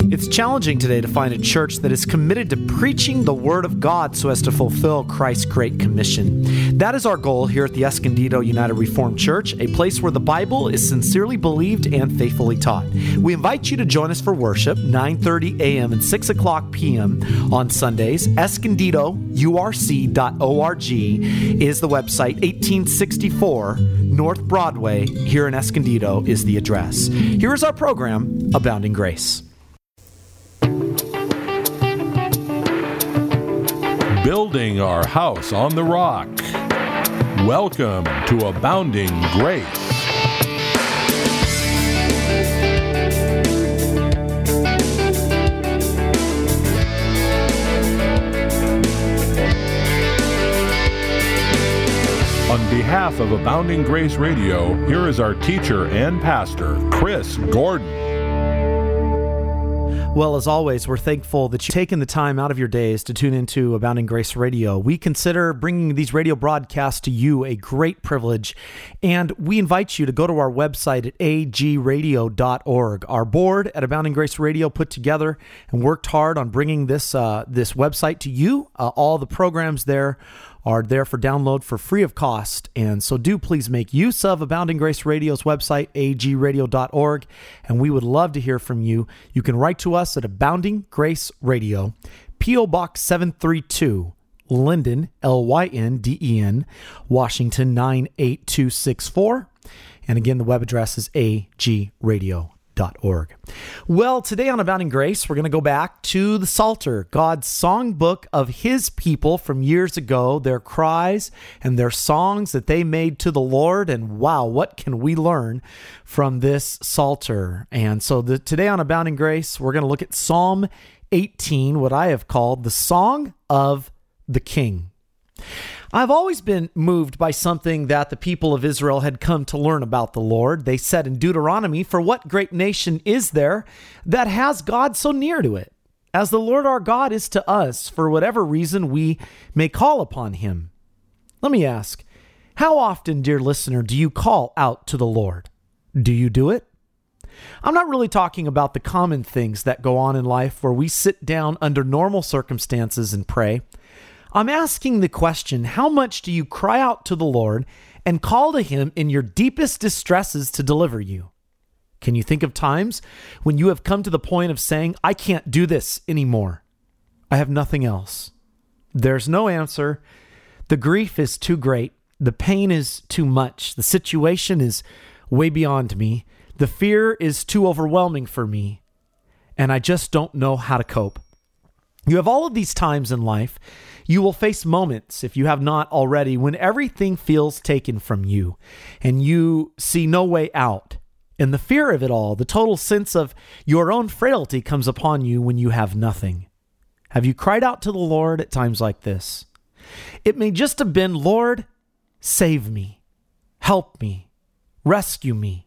It's challenging today to find a church that is committed to preaching the Word of God so as to fulfill Christ's Great Commission. That is our goal here at the Escondido United Reformed Church, a place where the Bible is sincerely believed and faithfully taught. We invite you to join us for worship, 9:30 a.m. and 6 o'clock p.m. on Sundays. EscondidoURC.org is the website. 1864 North Broadway here in Escondido is the address. Here is our program, Abounding Grace. Building our house on the rock. Welcome to Abounding Grace. On behalf of Abounding Grace Radio, here is our teacher and pastor, Chris Gordon. Well, as always, we're thankful that you've taken the time out of your days to tune into Abounding Grace Radio. We consider bringing these radio broadcasts to you a great privilege, and we invite you to go to our website at agradio.org. Our board at Abounding Grace Radio put together and worked hard on bringing this website to you. All the programs there are there for download for free of cost. And so do please make use of Abounding Grace Radio's website, agradio.org, and we would love to hear from you. You can write to us at Abounding Grace Radio, P.O. Box 732, Linden, Lynden, Washington 98264. And again, the web address is agradio.org. Well, today on Abounding Grace, we're going to go back to the Psalter, God's songbook of His people from years ago, their cries and their songs that they made to the Lord. And wow, what can we learn from this Psalter? And so today on Abounding Grace, we're going to look at Psalm 18, what I have called the Song of the King. I've always been moved by something that the people of Israel had come to learn about the Lord. They said in Deuteronomy, "For what great nation is there that has God so near to it, as the Lord our God is to us, for whatever reason we may call upon Him?" Let me ask, how often, dear listener, do you call out to the Lord? Do you do it? I'm not really talking about the common things that go on in life where we sit down under normal circumstances and pray. I'm asking the question, how much do you cry out to the Lord and call to Him in your deepest distresses to deliver you? Can you think of times when you have come to the point of saying, "I can't do this anymore. I have nothing else"? There's no answer. The grief is too great. The pain is too much. The situation is way beyond me. The fear is too overwhelming for me. And I just don't know how to cope. You have all of these times in life. You will face moments, if you have not already, when everything feels taken from you and you see no way out. And the fear of it all, the total sense of your own frailty comes upon you when you have nothing. Have you cried out to the Lord at times like this? It may just have been, "Lord, save me, help me, rescue me."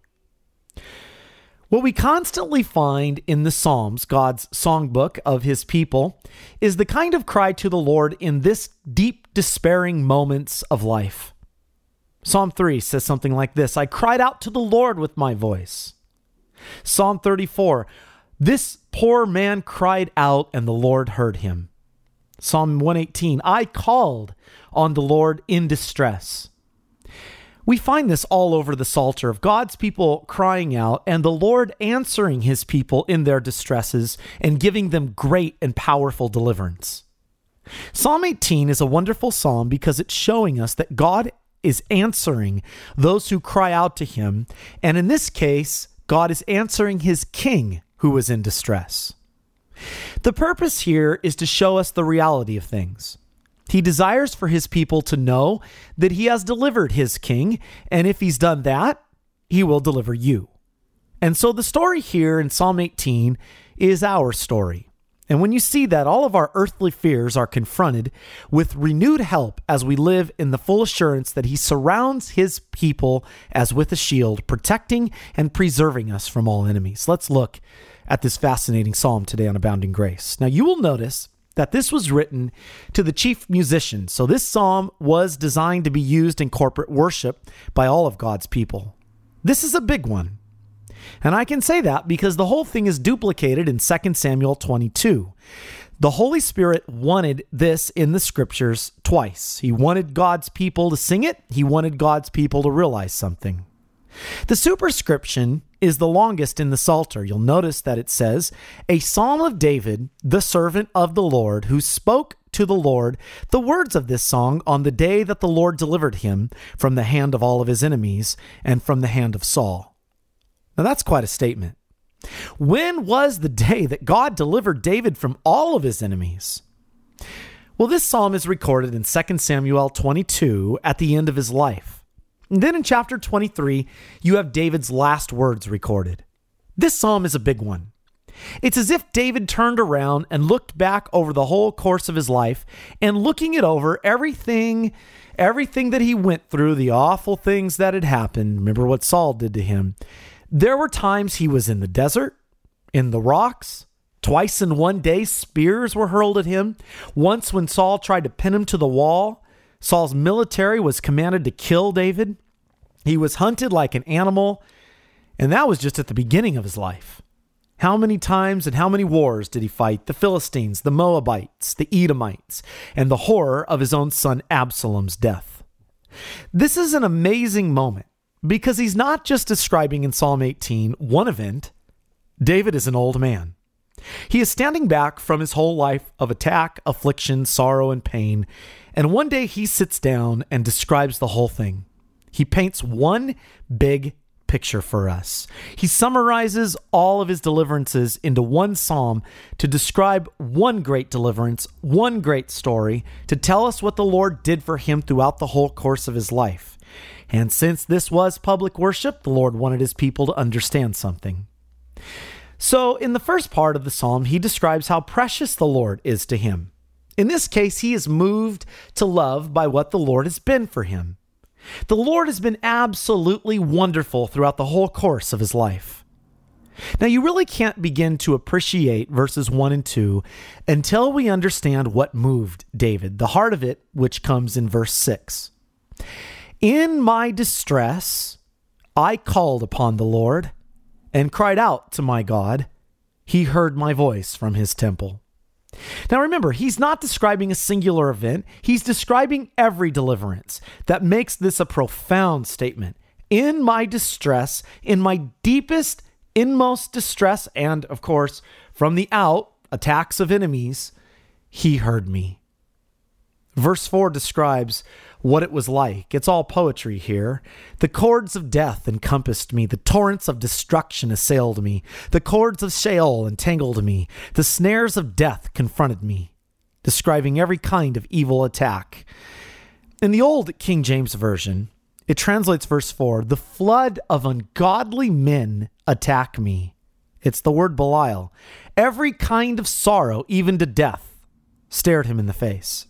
What we constantly find in the Psalms, God's songbook of His people, is the kind of cry to the Lord in this deep, despairing moments of life. Psalm 3 says something like this: "I cried out to the Lord with my voice." Psalm 34, "This poor man cried out, and the Lord heard him." Psalm 118, "I called on the Lord in distress." We find this all over the Psalter of God's people crying out and the Lord answering His people in their distresses and giving them great and powerful deliverance. Psalm 18 is a wonderful psalm because it's showing us that God is answering those who cry out to Him, and in this case, God is answering His king who is in distress. The purpose here is to show us the reality of things. He desires for His people to know that He has delivered His king, and if He's done that, He will deliver you. And so the story here in Psalm 18 is our story. And when you see that, all of our earthly fears are confronted with renewed help as we live in the full assurance that He surrounds His people as with a shield, protecting and preserving us from all enemies. Let's look at this fascinating psalm today on Abounding Grace. Now, you will notice that this was written to the chief musician. So this psalm was designed to be used in corporate worship by all of God's people. This is a big one. And I can say that because the whole thing is duplicated in 2 Samuel 22. The Holy Spirit wanted this in the scriptures twice. He wanted God's people to sing it. He wanted God's people to realize something. The superscription is the longest in the Psalter. You'll notice that it says, "A psalm of David, the servant of the Lord, who spoke to the Lord the words of this song on the day that the Lord delivered him from the hand of all of his enemies and from the hand of Saul." Now that's quite a statement. When was the day that God delivered David from all of his enemies? Well, this psalm is recorded in 2 Samuel 22 at the end of his life. And then in chapter 23, you have David's last words recorded. This psalm is a big one. It's as if David turned around and looked back over the whole course of his life, and looking it over, everything that he went through, the awful things that had happened. Remember what Saul did to him. There were times he was in the desert, in the rocks. Twice in one day, spears were hurled at him. Once when Saul tried to pin him to the wall, Saul's military was commanded to kill David. He was hunted like an animal, and that was just at the beginning of his life. How many times and how many wars did he fight the Philistines, the Moabites, the Edomites, and the horror of his own son Absalom's death? This is an amazing moment, because he's not just describing in Psalm 18 one event. David is an old man. He is standing back from his whole life of attack, affliction, sorrow, and pain, and one day he sits down and describes the whole thing. He paints one big picture for us. He summarizes all of his deliverances into one psalm to describe one great deliverance, one great story, to tell us what the Lord did for him throughout the whole course of his life. And since this was public worship, the Lord wanted his people to understand something. So in the first part of the psalm, he describes how precious the Lord is to him. In this case, he is moved to love by what the Lord has been for him. The Lord has been absolutely wonderful throughout the whole course of his life. Now, you really can't begin to appreciate verses 1 and 2 until we understand what moved David, the heart of it, which comes in verse 6. "In my distress, I called upon the Lord and cried out to my God. He heard my voice from his temple." Now remember, he's not describing a singular event. He's describing every deliverance. That makes this a profound statement. In my distress, in my deepest, inmost distress, and of course, from the attacks of enemies, he heard me. Verse 4 describes what it was like. It's all poetry here. "The cords of death encompassed me. The torrents of destruction assailed me. The cords of Sheol entangled me. The snares of death confronted me," describing every kind of evil attack. In the old King James Version, it translates verse 4, "The flood of ungodly men attack me." It's the word Belial. "Every kind of sorrow, even to death, stared him in the face."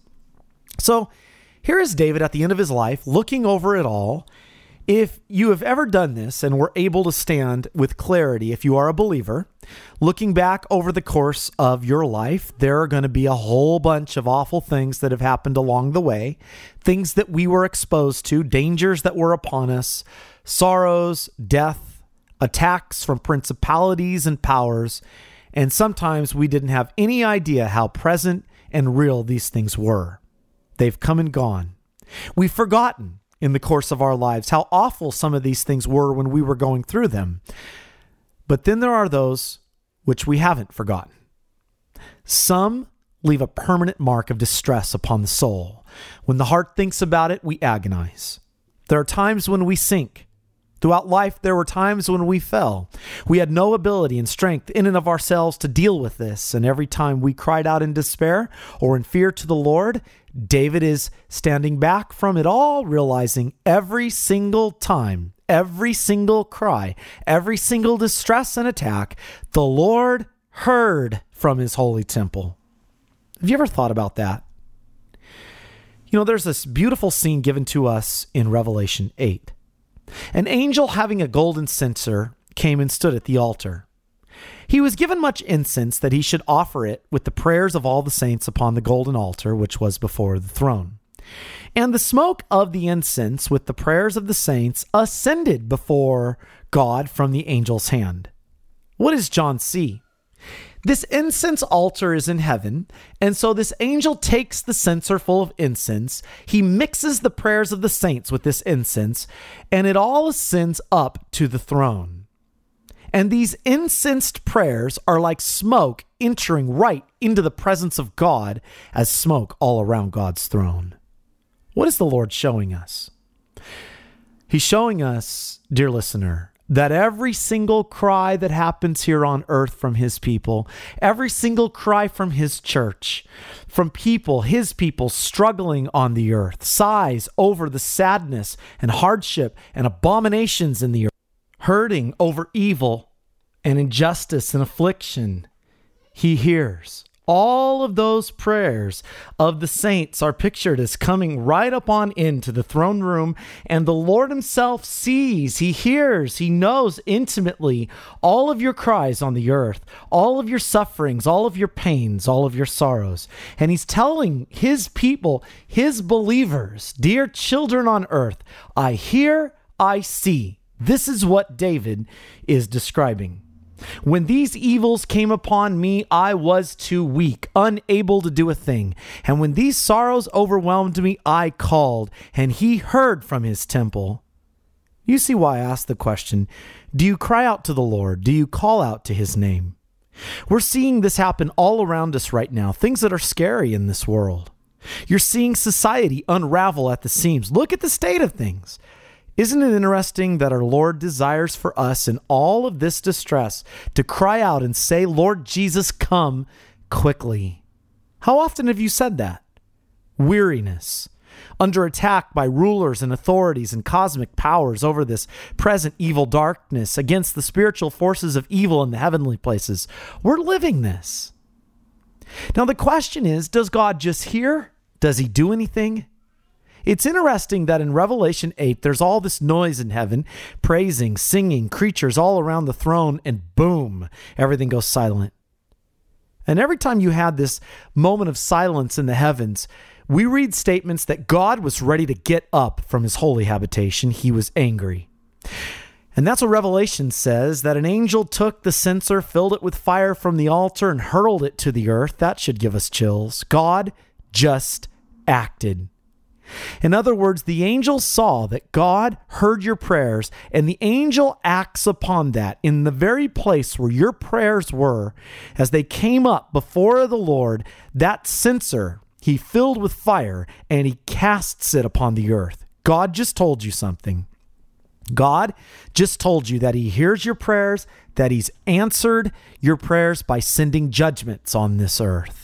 So here is David at the end of his life, looking over it all. If you have ever done this and were able to stand with clarity, if you are a believer, looking back over the course of your life, there are going to be a whole bunch of awful things that have happened along the way, things that we were exposed to, dangers that were upon us, sorrows, death, attacks from principalities and powers, and sometimes we didn't have any idea how present and real these things were. They've come and gone. We've forgotten in the course of our lives how awful some of these things were when we were going through them. But then there are those which we haven't forgotten. Some leave a permanent mark of distress upon the soul. When the heart thinks about it, we agonize. There are times when we sink. Throughout life, there were times when we fell. We had no ability and strength in and of ourselves to deal with this. And every time we cried out in despair or in fear to the Lord, David is standing back from it all, realizing every single time, every single cry, every single distress and attack, the Lord heard from his holy temple. Have you ever thought about that? You know, there's this beautiful scene given to us in Revelation 8. An angel having a golden censer came and stood at the altar. He was given much incense that he should offer it with the prayers of all the saints upon the golden altar, which was before the throne. And the smoke of the incense with the prayers of the saints ascended before God from the angel's hand. What does John see? This incense altar is in heaven, and so this angel takes the censer full of incense, he mixes the prayers of the saints with this incense, and it all ascends up to the throne. And these incensed prayers are like smoke entering right into the presence of God as smoke all around God's throne. What is the Lord showing us? He's showing us, dear listener, that every single cry that happens here on earth from his people, every single cry from his church, from people, his people struggling on the earth, sighs over the sadness and hardship and abominations in the earth, hurting over evil and injustice and affliction, he hears. All of those prayers of the saints are pictured as coming right up on into the throne room, and the Lord himself sees, he hears, he knows intimately all of your cries on the earth, all of your sufferings, all of your pains, all of your sorrows. And he's telling his people, his believers, dear children on earth, I hear, I see. This is what David is describing. When these evils came upon me, I was too weak, unable to do a thing. And when these sorrows overwhelmed me, I called, and he heard from his temple. You see why I asked the question, do you cry out to the Lord? Do you call out to his name? We're seeing this happen all around us right now, things that are scary in this world. You're seeing society unravel at the seams. Look at the state of things. Isn't it interesting that our Lord desires for us in all of this distress to cry out and say, Lord Jesus, come quickly? How often have you said that? Weariness, under attack by rulers and authorities and cosmic powers over this present evil darkness, against the spiritual forces of evil in the heavenly places. We're living this. Now the question is, does God just hear? Does he do anything? It's interesting that in Revelation 8, there's all this noise in heaven, praising, singing, creatures all around the throne, and boom, everything goes silent. And every time you had this moment of silence in the heavens, we read statements that God was ready to get up from his holy habitation. He was angry. And that's what Revelation says, that an angel took the censer, filled it with fire from the altar, and hurled it to the earth. That should give us chills. God just acted. In other words, the angel saw that God heard your prayers, and the angel acts upon that in the very place where your prayers were. As they came up before the Lord, that censer he filled with fire, and he casts it upon the earth. God just told you something. God just told you that he hears your prayers, that he's answered your prayers by sending judgments on this earth.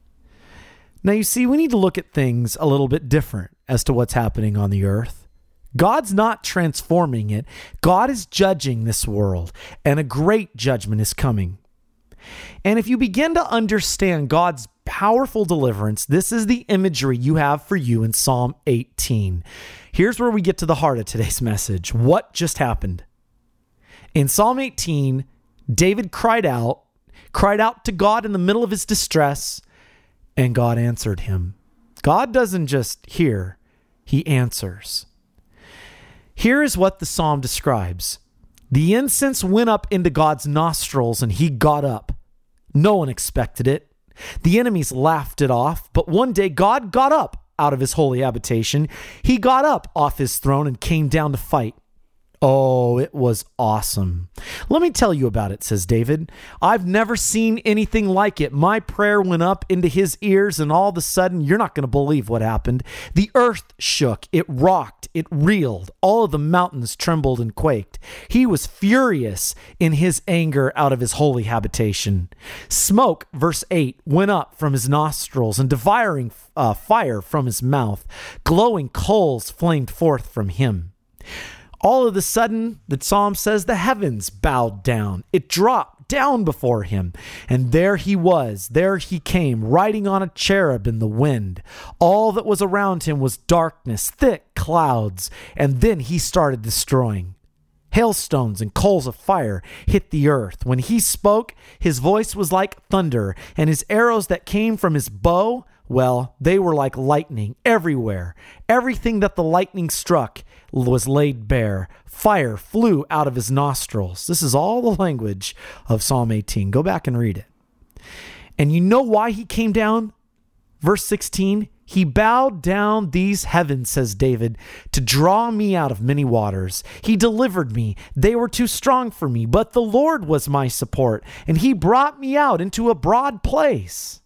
Now, you see, we need to look at things a little bit different as to what's happening on the earth. God's not transforming it. God is judging this world, and a great judgment is coming. And if you begin to understand God's powerful deliverance, this is the imagery you have for you in Psalm 18. Here's where we get to the heart of today's message. What just happened? In Psalm 18, David cried out to God in the middle of his distress, and God answered him. God doesn't just hear, he answers. Here is what the psalm describes. The incense went up into God's nostrils, and he got up. No one expected it. The enemies laughed it off, but one day God got up out of his holy habitation. He got up off his throne and came down to fight. Oh, it was awesome. Let me tell you about it, says David. I've never seen anything like it. My prayer went up into his ears, and all of a sudden, you're not going to believe what happened. The earth shook, it rocked, it reeled. All of the mountains trembled and quaked. He was furious in his anger out of his holy habitation. Smoke, verse 8, went up from his nostrils, and devouring fire from his mouth. Glowing coals flamed forth from him. All of a sudden, the psalm says the heavens bowed down. It dropped down before him. And there he was. There he came, riding on a cherub in the wind. All that was around him was darkness, thick clouds. And then he started destroying. Hailstones and coals of fire hit the earth. When he spoke, his voice was like thunder, and his arrows that came from his bow well, they were like lightning everywhere. Everything that the lightning struck was laid bare. Fire flew out of his nostrils. This is all the language of Psalm 18. Go back and read it. And you know why he came down? Verse 16, he bowed down these heavens, says David, to draw me out of many waters. He delivered me. They were too strong for me, but the Lord was my support, and he brought me out into a broad place.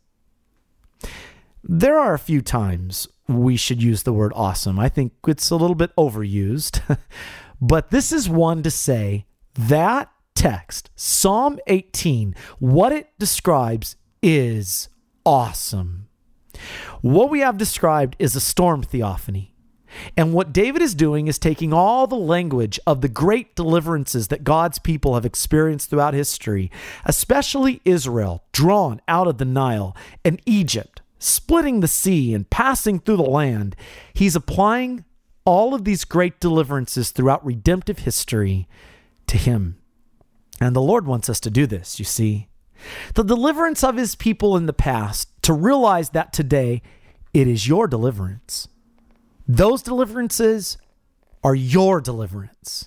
There are a few times we should use the word awesome. I think it's a little bit overused, but this is one to say that text, Psalm 18, what it describes is awesome. What we have described is a storm theophany. And what David is doing is taking all the language of the great deliverances that God's people have experienced throughout history, especially Israel, drawn out of the Nile, and Egypt, splitting the sea and passing through the land. He's applying all of these great deliverances throughout redemptive history to him. And the Lord wants us to do this, you see. The deliverance of his people in the past, to realize that today it is your deliverance. Those deliverances are your deliverance.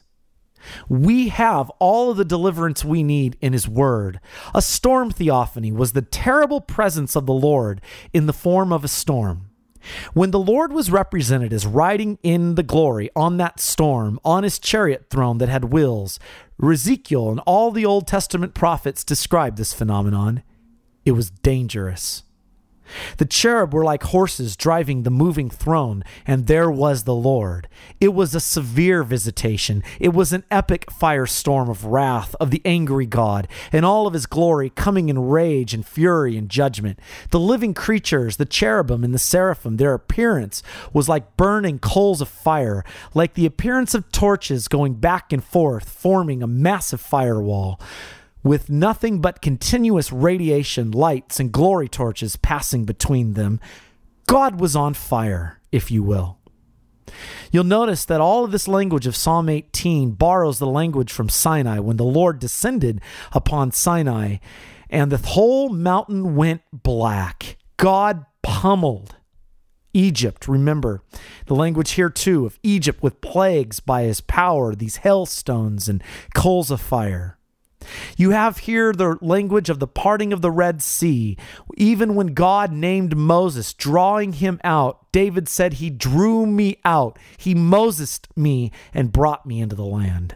We have all of the deliverance we need in his word. A storm theophany was the terrible presence of the Lord in the form of a storm. When the Lord was represented as riding in the glory on that storm, on his chariot throne that had wheels, Ezekiel and all the Old Testament prophets described this phenomenon. It was dangerous. The cherub were like horses driving the moving throne, and there was the Lord. It was a severe visitation. It was an epic firestorm of wrath of the angry God, and all of his glory coming in rage and fury and judgment. The living creatures, the cherubim and the seraphim, their appearance was like burning coals of fire, like the appearance of torches going back and forth, forming a massive firewall, with nothing but continuous radiation, lights, and glory torches passing between them. God was on fire, if you will. You'll notice that all of this language of Psalm 18 borrows the language from Sinai, when the Lord descended upon Sinai, and the whole mountain went black. God pummeled Egypt. Remember the language here too of Egypt with plagues by his power, these hailstones and coals of fire. You have here the language of the parting of the Red Sea. Even when God named Moses, drawing him out, David said, he drew me out. He Mosesed me and brought me into the land.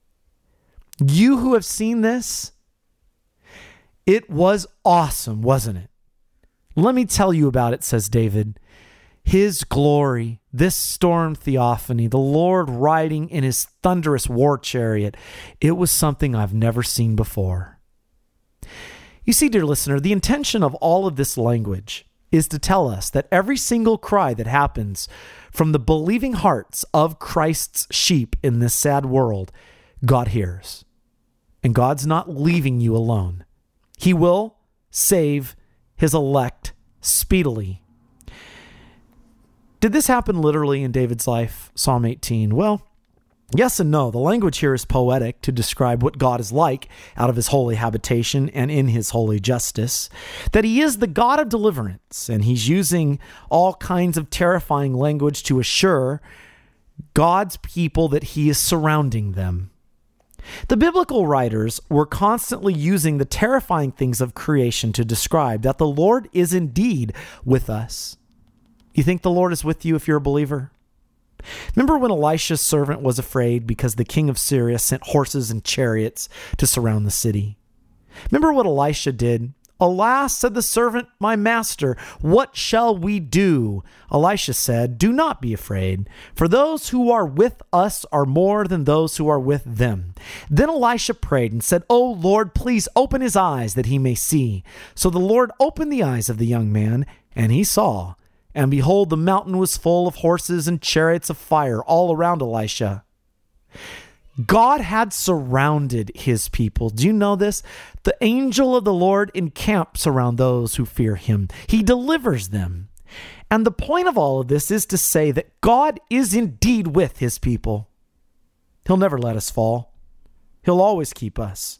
You who have seen this, it was awesome, wasn't it? Let me tell you about it, says David. His glory, this storm theophany, the Lord riding in his thunderous war chariot, it was something I've never seen before. You see, dear listener, the intention of all of this language is to tell us that every single cry that happens from the believing hearts of Christ's sheep in this sad world, God hears. And God's not leaving you alone. He will save his elect speedily. Did this happen literally in David's life? Psalm 18. Well, yes and no. The language here is poetic to describe what God is like out of his holy habitation and in his holy justice, that he is the God of deliverance, and he's using all kinds of terrifying language to assure God's people that he is surrounding them. The biblical writers were constantly using the terrifying things of creation to describe that the Lord is indeed with us. You think the Lord is with you if you're a believer? Remember when Elisha's servant was afraid because the king of Syria sent horses and chariots to surround the city? Remember what Elisha did? Alas, said the servant, my master, what shall we do? Elisha said, do not be afraid, for those who are with us are more than those who are with them. Then Elisha prayed and said, O Lord, please open his eyes that he may see. So the Lord opened the eyes of the young man, and he saw. And behold, the mountain was full of horses and chariots of fire all around Elisha. God had surrounded his people. Do you know this? The angel of the Lord encamps around those who fear him. He delivers them. And the point of all of this is to say that God is indeed with his people. He'll never let us fall. He'll always keep us.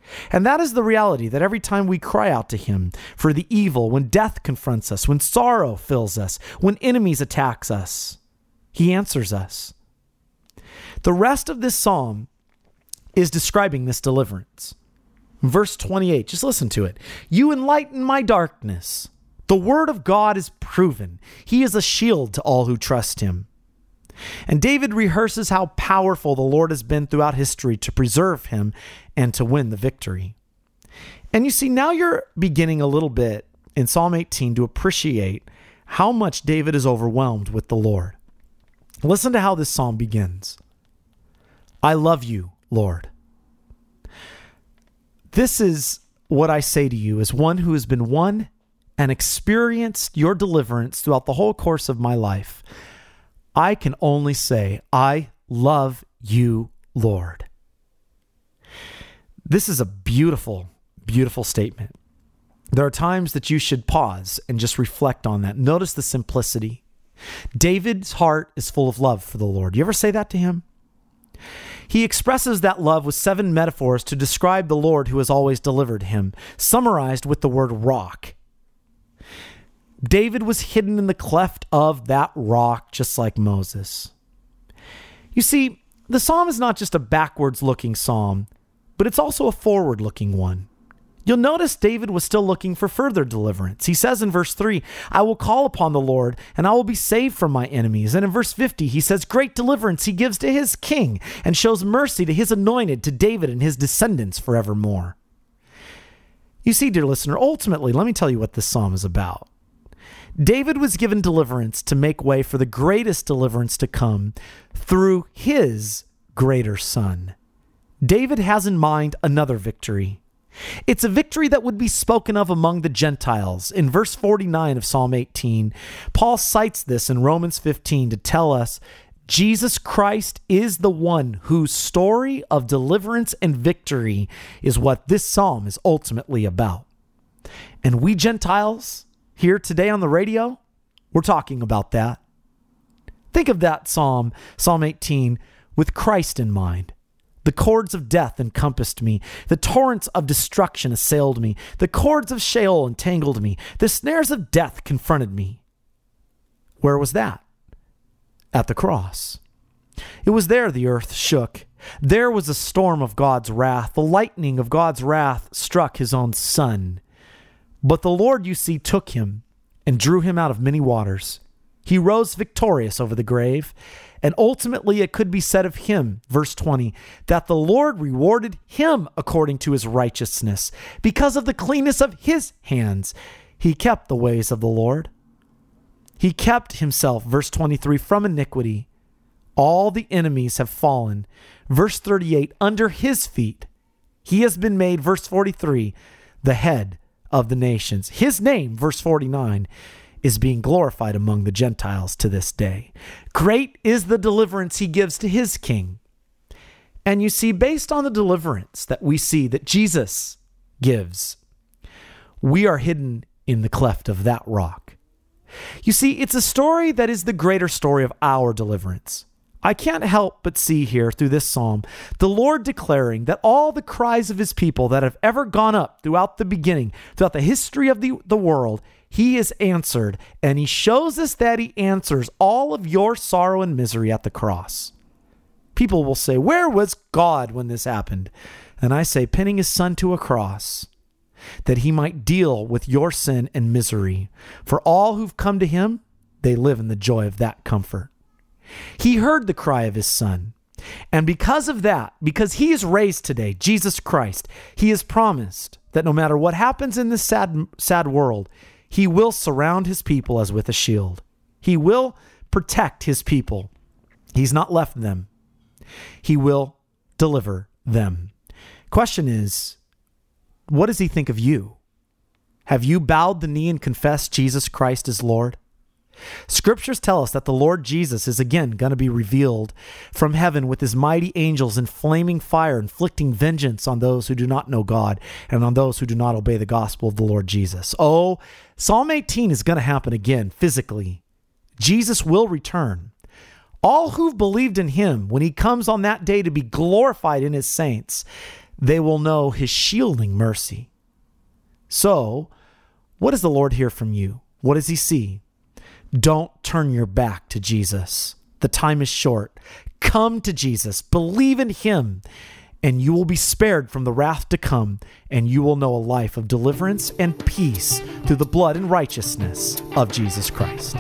And that is the reality, that every time we cry out to him for the evil, when death confronts us, when sorrow fills us, when enemies attack us, he answers us. The rest of this psalm is describing this deliverance. Verse 28, just listen to it. You enlighten my darkness. The word of God is proven. He is a shield to all who trust him. And David rehearses how powerful the Lord has been throughout history to preserve him and to win the victory. And you see, now you're beginning a little bit in Psalm 18 to appreciate how much David is overwhelmed with the Lord. Listen to how this psalm begins. I love you, Lord. This is what I say to you as one who has been won and experienced your deliverance throughout the whole course of my life. I can only say, I love you, Lord. This is a beautiful, beautiful statement. There are times that you should pause and just reflect on that. Notice the simplicity. David's heart is full of love for the Lord. You ever say that to him? He expresses that love with 7 metaphors to describe the Lord who has always delivered him, summarized with the word rock. David was hidden in the cleft of that rock, just like Moses. You see, the psalm is not just a backwards-looking psalm, but it's also a forward-looking one. You'll notice David was still looking for further deliverance. He says in verse 3, I will call upon the Lord, and I will be saved from my enemies. And in verse 50, he says, great deliverance he gives to his king, and shows mercy to his anointed, to David and his descendants forevermore. You see, dear listener, ultimately, let me tell you what this psalm is about. David was given deliverance to make way for the greatest deliverance to come through his greater son. David has in mind another victory. It's a victory that would be spoken of among the Gentiles. In verse 49 of Psalm 18, Paul cites this in Romans 15 to tell us Jesus Christ is the one whose story of deliverance and victory is what this psalm is ultimately about. And we Gentiles here today on the radio, we're talking about that. Think of that psalm, Psalm 18, with Christ in mind. The cords of death encompassed me. The torrents of destruction assailed me. The cords of Sheol entangled me. The snares of death confronted me. Where was that? At the cross. It was there the earth shook. There was a storm of God's wrath. The lightning of God's wrath struck his own son. But the Lord, you see, took him and drew him out of many waters. He rose victorious over the grave. And ultimately, it could be said of him, verse 20, that the Lord rewarded him according to his righteousness. Because of the cleanness of his hands, he kept the ways of the Lord. He kept himself, verse 23, from iniquity. All the enemies have fallen. Verse 38, under his feet. He has been made, verse 43, the head of the nations. His name, verse 49, is being glorified among the Gentiles to this day. Great is the deliverance he gives to his king. And you see, based on the deliverance that we see that Jesus gives, we are hidden in the cleft of that rock. You see, it's a story that is the greater story of our deliverance. I can't help but see here through this psalm, the Lord declaring that all the cries of his people that have ever gone up throughout the beginning, throughout the history of the world, he is answered, and he shows us that he answers all of your sorrow and misery at the cross. People will say, where was God when this happened? And I say, pinning his son to a cross, that he might deal with your sin and misery. For all who've come to him, they live in the joy of that comfort. He heard the cry of his son. And because of that, because he is raised today, Jesus Christ, he has promised that no matter what happens in this sad world, he will surround his people as with a shield. He will protect his people. He's not left them. He will deliver them. Question is, what does he think of you? Have you bowed the knee and confessed Jesus Christ as Lord? Scriptures tell us that the Lord Jesus is again going to be revealed from heaven with his mighty angels in flaming fire, inflicting vengeance on those who do not know God and on those who do not obey the gospel of the Lord Jesus. Oh, Psalm 18 is going to happen again physically. Jesus will return. All who've believed in him, when he comes on that day to be glorified in his saints, they will know his shielding mercy. So, what does the Lord hear from you? What does he see? Don't turn your back to Jesus. The time is short. Come to Jesus, believe in him, and you will be spared from the wrath to come, and you will know a life of deliverance and peace through the blood and righteousness of Jesus Christ.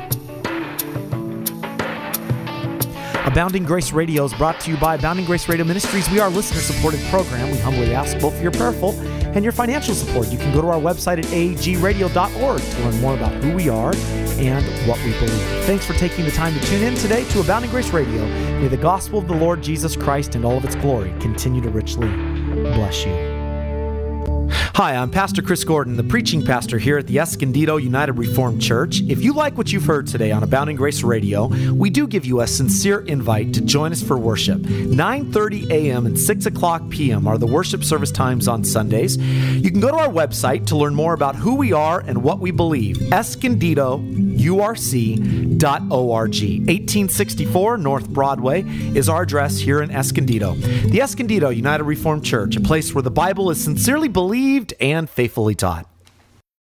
Abounding Grace Radio is brought to you by Abounding Grace Radio Ministries. We are a listener-supported program. We humbly ask both for your prayerful and your financial support. You can go to our website at agradio.org to learn more about who we are and what we believe. Thanks for taking the time to tune in today to Abounding Grace Radio. May the gospel of the Lord Jesus Christ and all of its glory continue to richly bless you. Hi, I'm Pastor Chris Gordon, the preaching pastor here at the Escondido United Reformed Church. If you like what you've heard today on Abounding Grace Radio, we do give you a sincere invite to join us for worship. 9:30 a.m. and 6 o'clock p.m. are the worship service times on Sundays. You can go to our website to learn more about who we are and what we believe. EscondidoURC.org. 1864 North Broadway is our address here in Escondido. The Escondido United Reformed Church, a place where the Bible is sincerely believed and faithfully taught.